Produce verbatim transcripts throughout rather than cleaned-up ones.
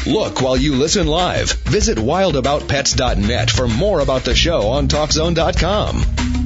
Look while you listen live. Visit wild about pets dot net for more about the show on talk zone dot com.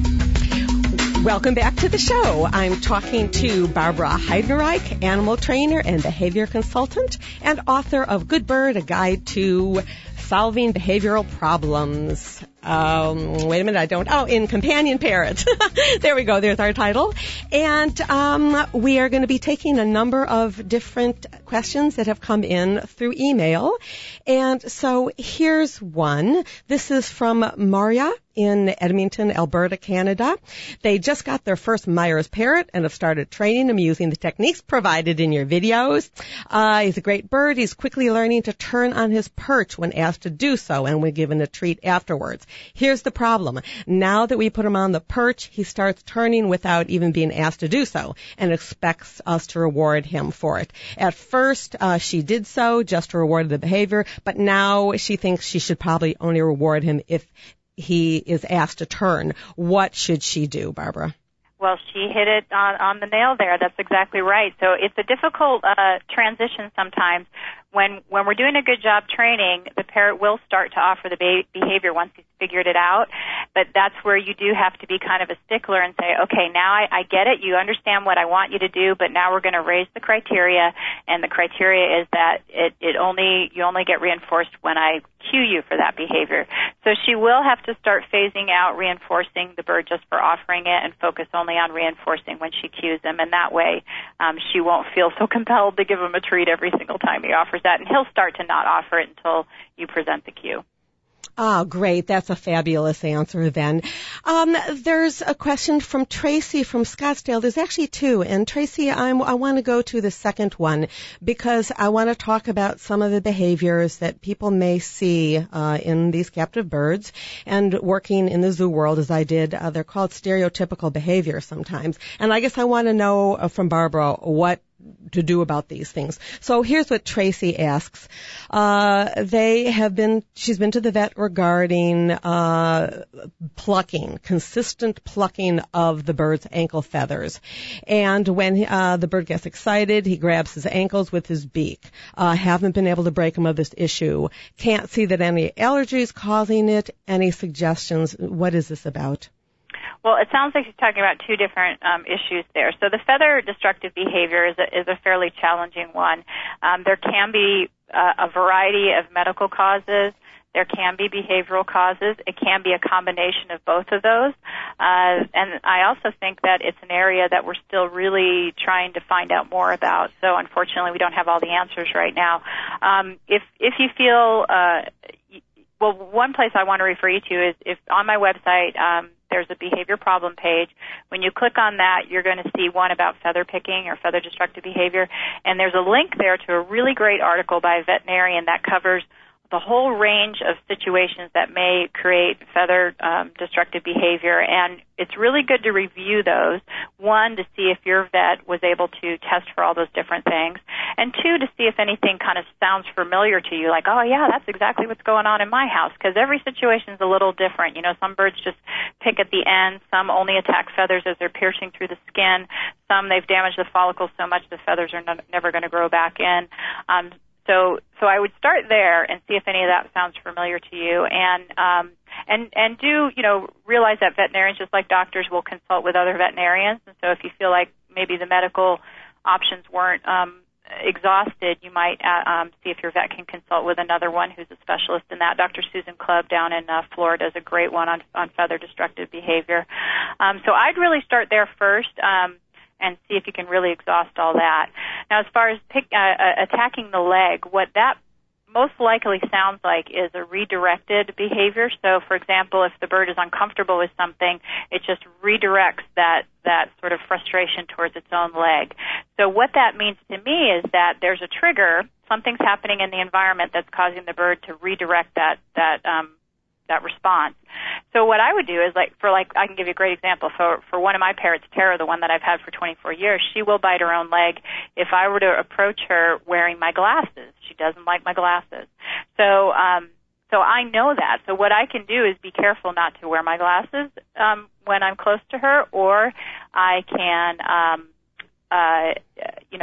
Welcome back to the show. I'm talking to Barbara Heidenreich, animal trainer and behavior consultant, and author of Good Bird, A Guide to Solving Behavioral Problems. Um, wait a minute, I don't, oh, in Companion Parrot. There we go, there's our title. And um, we are going to be taking a number of different questions that have come in through email. And so here's one. This is from Maria in Edmonton, Alberta, Canada. They just got their first Myers parrot and have started training him using the techniques provided in your videos. Uh, he's a great bird. He's quickly learning to turn on his perch when asked to do so and when given a treat afterwards. Here's the problem. Now that we put him on the perch, he starts turning without even being asked to do so and expects us to reward him for it. At first, uh, she did so just to reward the behavior, but now she thinks she should probably only reward him if he is asked to turn. What should she do, Barbara? Well, she hit it on, on the nail there. That's exactly right. So it's a difficult uh, transition sometimes. When when we're doing a good job training, the parrot will start to offer the be- behavior once he's figured it out. But that's where you do have to be kind of a stickler and say, okay, now I, I get it. You understand what I want you to do, but now we're going to raise the criteria. And the criteria is that it, it only you only get reinforced when I cue you for that behavior. So she will have to start phasing out reinforcing the bird just for offering it and focus only on reinforcing when she cues him. And that way um, she won't feel so compelled to give him a treat every single time he offers that, and he'll start to not offer it until you present the cue. Oh, great. That's a fabulous answer then. Um, there's a question from Tracy from Scottsdale. There's actually two. And Tracy, I'm, I want to go to the second one because I want to talk about some of the behaviors that people may see uh, in these captive birds. And working in the zoo world as I did, uh, they're called stereotypical behaviors sometimes. And I guess I want to know uh, from Barbara what to do about these things. So here's what Tracy asks. Uh, they have been, she's been to the vet regarding, uh, plucking, consistent plucking of the bird's ankle feathers. And when, uh, the bird gets excited, he grabs his ankles with his beak. Uh, haven't been able to break him of this issue. Can't see that any allergy is causing it. Any suggestions? What is this about? Well, it sounds like she's talking about two different um, issues there. So the feather destructive behavior is a, is a fairly challenging one. Um, there can be uh, a variety of medical causes. There can be behavioral causes. It can be a combination of both of those. Uh, and I also think that it's an area that we're still really trying to find out more about. So unfortunately, we don't have all the answers right now. Um, if if you feel, uh, well, one place I want to refer you to is if on my website, um, there's a behavior problem page. When you click on that, you're going to see one about feather picking or feather destructive behavior. And there's a link there to a really great article by a veterinarian that covers the whole range of situations that may create feather um, destructive behavior. And it's really good to review those. One, to see if your vet was able to test for all those different things. And two, to see if anything kind of sounds familiar to you, like, oh, yeah, that's exactly what's going on in my house. Because every situation is a little different. You know, some birds just pick at the end. Some only attack feathers as they're piercing through the skin. Some, they've damaged the follicles so much the feathers are no, never going to grow back in. Um, So, so I would start there and see if any of that sounds familiar to you, and um, and and do you know realize that veterinarians, just like doctors, will consult with other veterinarians. And so, if you feel like maybe the medical options weren't um, exhausted, you might uh, um, see if your vet can consult with another one who's a specialist in that. Doctor Susan Clubb down in uh, Florida is a great one on on feather destructive behavior. Um, so I'd really start there first. Um, and see if you can really exhaust all that. Now, as far as pick, uh, attacking the leg, what that most likely sounds like is a redirected behavior. So, for example, if the bird is uncomfortable with something, it just redirects that, that sort of frustration towards its own leg. So what that means to me is that there's a trigger, something's happening in the environment that's causing the bird to redirect that, that, um, that response. So what I would do is, like, for like, I can give you a great example. For for one of my parrots, Tara, the one that I've had for twenty-four years, she will bite her own leg if I were to approach her wearing my glasses. She doesn't like my glasses. So, um, so I know that. So what I can do is be careful not to wear my glasses um, when I'm close to her, or I can, um, uh, you know,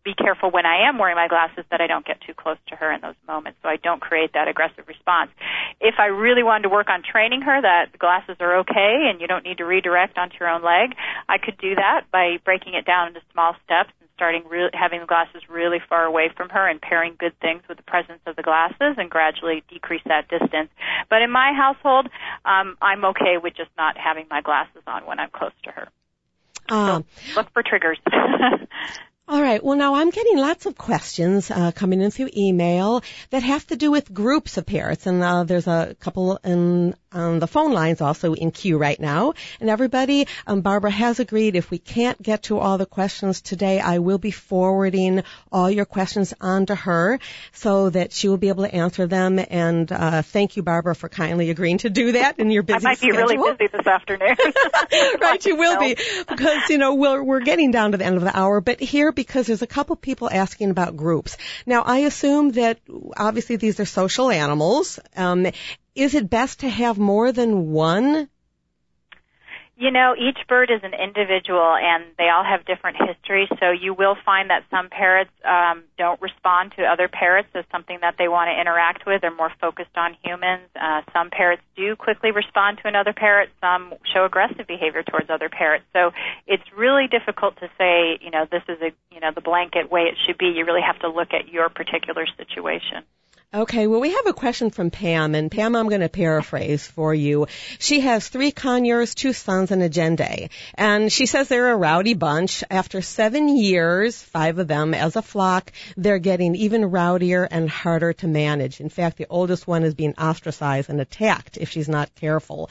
be careful when I am wearing my glasses that I don't get too close to her in those moments, so I don't create that aggressive response. If I really wanted to work on training her that the glasses are okay and you don't need to redirect onto your own leg, I could do that by breaking it down into small steps and starting re- having the glasses really far away from her and pairing good things with the presence of the glasses and gradually decrease that distance. But in my household, um, I'm okay with just not having my glasses on when I'm close to her. Um, so look for triggers. All right. Well, now I'm getting lots of questions uh, coming in through email that have to do with groups of parrots, and uh, there's a couple in on the phone lines also in queue right now. And everybody, um, Barbara has agreed if we can't get to all the questions today, I will be forwarding all your questions on to her so that she will be able to answer them. And uh, thank you, Barbara, for kindly agreeing to do that in your busy schedule. I might be schedule. really busy this afternoon. Right, you will be, because, you know, we're, we're getting down to the end of the hour. But here, because there's a couple people asking about groups. Now, I assume that obviously these are social animals. Um, is it best to have more than one? You know, each bird is an individual, and they all have different histories, so you will find that some parrots um, don't respond to other parrots as something that they want to interact with. They're more focused on humans. Uh, some parrots do quickly respond to another parrot. Some show aggressive behavior towards other parrots. So it's really difficult to say, you know, this is a, you know, the blanket way it should be. You really have to look at your particular situation. Okay, well, we have a question from Pam, and Pam, I'm going to paraphrase for you. She has three conures, two sons, and a Jende, and she says they're a rowdy bunch. After seven years, five of them as a flock, they're getting even rowdier and harder to manage. In fact, the oldest one is being ostracized and attacked if she's not careful.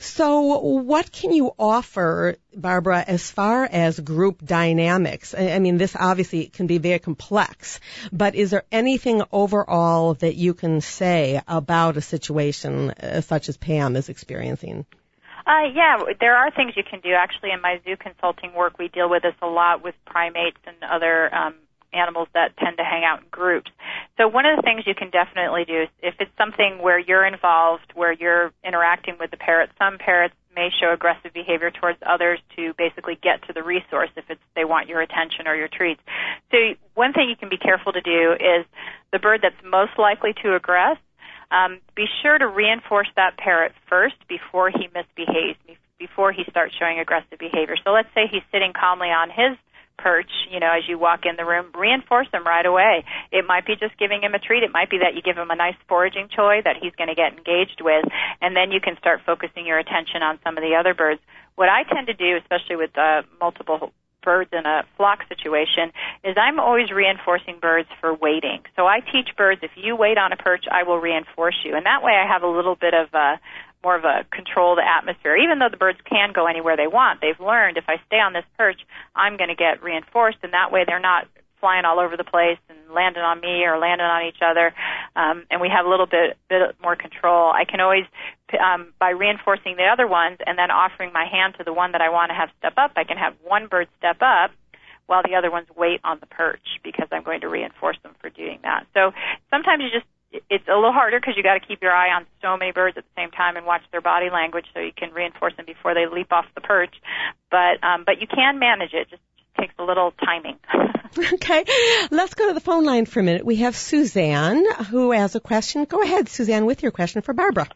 So what can you offer, Barbara, as far as group dynamics? I mean, this obviously can be very complex, but is there anything overall that you can say about a situation uh, such as Pam is experiencing? Uh, yeah, there are things you can do. Actually, in my zoo consulting work, we deal with this a lot with primates and other um, animals that tend to hang out in groups. So one of the things you can definitely do is if it's something where you're involved, where you're interacting with the parrot, some parrots may show aggressive behavior towards others to basically get to the resource if it's they want your attention or your treats. So one thing you can be careful to do is the bird that's most likely to aggress, um, be sure to reinforce that parrot first before he misbehaves, before he starts showing aggressive behavior. So let's say he's sitting calmly on his perch, you know, as you walk in the room, reinforce him right away. It might be just giving him a treat. It might be that you give him a nice foraging toy that he's going to get engaged with, and then you can start focusing your attention on some of the other birds. What I tend to do, especially with uh, multiple birds in a flock situation, is I'm always reinforcing birds for waiting. So I teach birds, if you wait on a perch, I will reinforce you. And that way I have a little bit of a more of a controlled atmosphere. Even though the birds can go anywhere they want, they've learned if I stay on this perch, I'm going to get reinforced, and that way they're not flying all over the place and landing on me or landing on each other, um, and we have a little bit, bit more control. I can always, um, by reinforcing the other ones and then offering my hand to the one that I want to have step up, I can have one bird step up while the other ones wait on the perch because I'm going to reinforce them for doing that. So sometimes you just it's a little harder because you got to keep your eye on so many birds at the same time and watch their body language so you can reinforce them before they leap off the perch. But um, but you can manage it. Just, just takes a little timing. Okay. Let's go to the phone line for a minute. We have Suzanne who has a question. Go ahead, Suzanne, with your question for Barbara.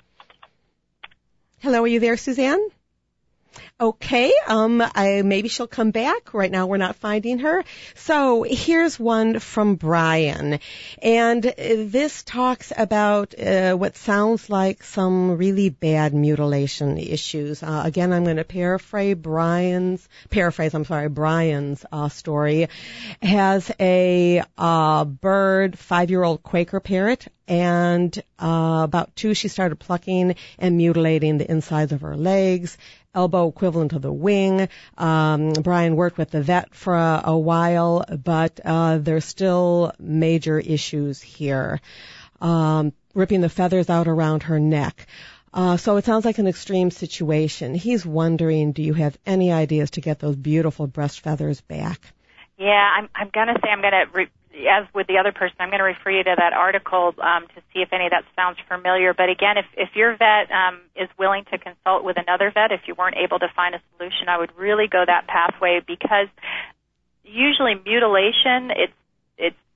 Hello, are you there, Suzanne? Okay, um, I, maybe she'll come back. Right now we're not finding her. So here's one from Brian. And this talks about uh, what sounds like some really bad mutilation issues. Uh, again, I'm going to paraphrase Brian's, paraphrase, I'm sorry, Brian's uh, story. Has a uh, bird, five-year-old Quaker parrot, and uh, about two she started plucking and mutilating the insides of her legs, elbow equivalent of the wing. Um, Brian worked with the vet for a, a while, but uh, there's still major issues here. Um, ripping the feathers out around her neck. Uh, so it sounds like an extreme situation. He's wondering, do you have any ideas to get those beautiful breast feathers back? Yeah, I'm, I'm going to say I'm going to... Re- as with the other person, I'm going to refer you to that article um, to see if any of that sounds familiar. But again, if, if your vet um, is willing to consult with another vet, if you weren't able to find a solution, I would really go that pathway because usually mutilation, it's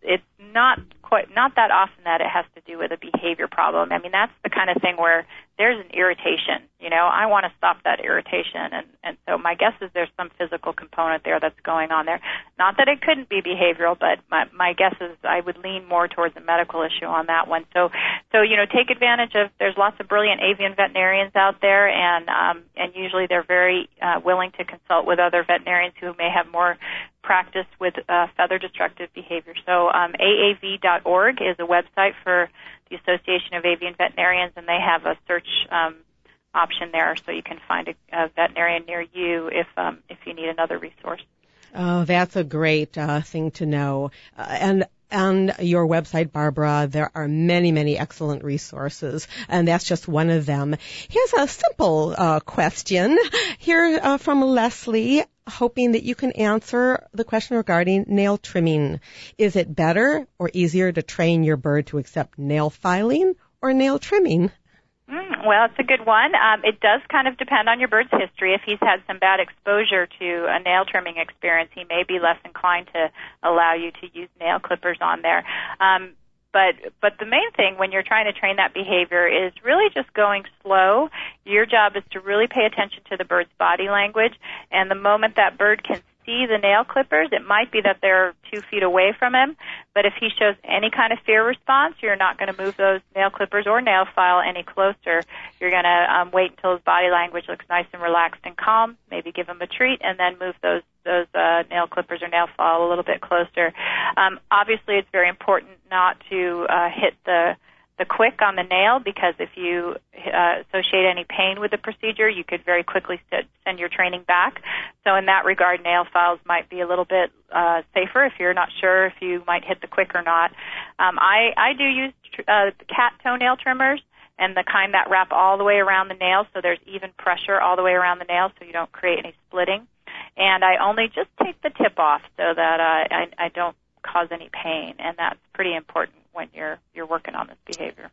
it's not quite not that often that it has to do with a behavior problem. I mean, that's the kind of thing where there's an irritation. You know, I want to stop that irritation, and and so my guess is there's some physical component there that's going on there. Not that it couldn't be behavioral, but my my guess is I would lean more towards a medical issue on that one. So so you know, take advantage of. There's lots of brilliant avian veterinarians out there, and um, and usually they're very uh, willing to consult with other veterinarians who may have more practice with uh, feather destructive behavior. So um, A A V dot org is a website for the Association of Avian Veterinarians, and they have a search um, option there, so you can find a, a veterinarian near you if um, if you need another resource. Oh, that's a great uh, thing to know. Uh, and on your website, Barbara, there are many, many excellent resources, and that's just one of them. Here's a simple uh, question here uh, from Leslie, hoping that you can answer the question regarding nail trimming. Is it better or easier to train your bird to accept nail filing or nail trimming? Mm, well, it's a good one. Um, it does kind of depend on your bird's history. If he's had some bad exposure to a nail trimming experience, he may be less inclined to allow you to use nail clippers on there. Um, but but the main thing when you're trying to train that behavior is really just going slow. Your job is to really pay attention to the bird's body language, and the moment that bird can see the nail clippers, it might be that they're two feet away from him, but if he shows any kind of fear response, you're not going to move those nail clippers or nail file any closer. You're going to um, wait until his body language looks nice and relaxed and calm, maybe give him a treat, and then move those those uh, nail clippers or nail file a little bit closer. Um, obviously, it's very important not to uh, hit the the quick on the nail, because if you uh, associate any pain with the procedure, you could very quickly st- send your training back. So in that regard, nail files might be a little bit uh, safer if you're not sure if you might hit the quick or not. Um, I, I do use tr- uh, cat toenail trimmers, and the kind that wrap all the way around the nail, so there's even pressure all the way around the nail so you don't create any splitting. And I only just take the tip off so that uh, I, I don't cause any pain, and that's pretty important when you're you're working on this behavior.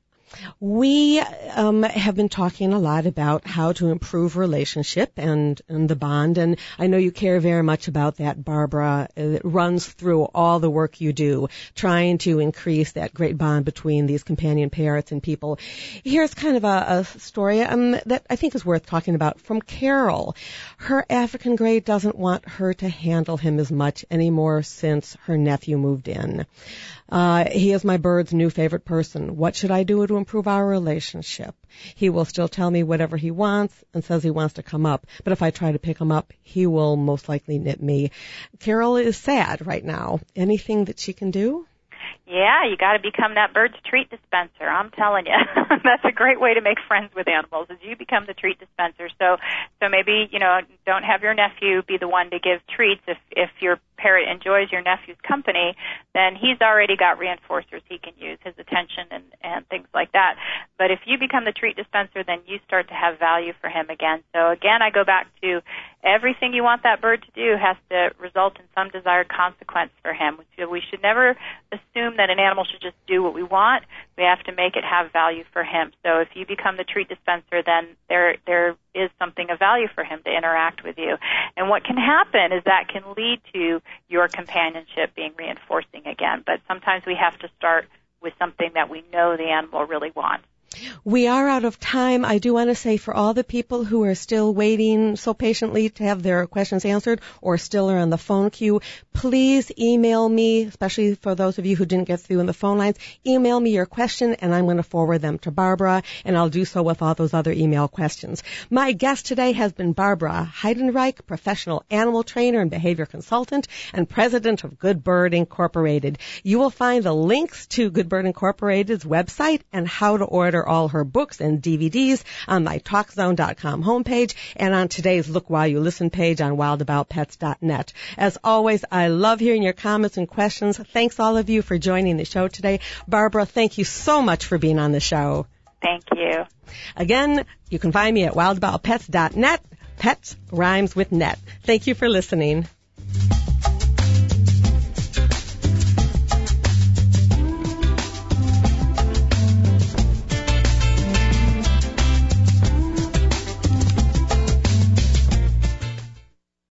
We um, have been talking a lot about how to improve relationship and, and the bond, and I know you care very much about that, Barbara. It runs through all the work you do, trying to increase that great bond between these companion parrots and people. Here's kind of a, a story um, that I think is worth talking about from Carol. Her African Grey doesn't want her to handle him as much anymore since her nephew moved in. Uh, he is my bird's new favorite person. What should I do to improve our relationship? He will still tell me whatever he wants and says he wants to come up. But if I try to pick him up, he will most likely nip me. Carol is sad right now. Anything that she can do? Yeah, you got to become that bird's treat dispenser. I'm telling you, that's a great way to make friends with animals. Is you become the treat dispenser. So, so maybe you know, don't have your nephew be the one to give treats. If if your parrot enjoys your nephew's company, then he's already got reinforcers he can use, his attention and and things like that. But if you become the treat dispenser, then you start to have value for him again. So again, I go back to everything you want that bird to do has to result in some desired consequence for him. So we should never assume that an animal should just do what we want. We have to make it have value for him. So if you become the treat dispenser, then there there is something of value for him to interact with you. And what can happen is that can lead to your companionship being reinforcing again. But sometimes we have to start with something that we know the animal really wants. We are out of time. I do want to say for all the people who are still waiting so patiently to have their questions answered or still are on the phone queue, please email me, especially for those of you who didn't get through in the phone lines. Email me your question, and I'm going to forward them to Barbara, and I'll do so with all those other email questions. My guest today has been Barbara Heidenreich, professional animal trainer and behavior consultant and president of Good Bird Incorporated. You will find the links to Good Bird Incorporated's website and how to order all her books and D V Ds on my talk zone dot com homepage and on today's Look While You Listen page on wild about pets dot net. As always, I love hearing your comments and questions. Thanks all of you for joining the show today. Barbara, thank you so much for being on the show. Thank you. Again, you can find me at wild about pets dot net. Pets rhymes with net. Thank you for listening.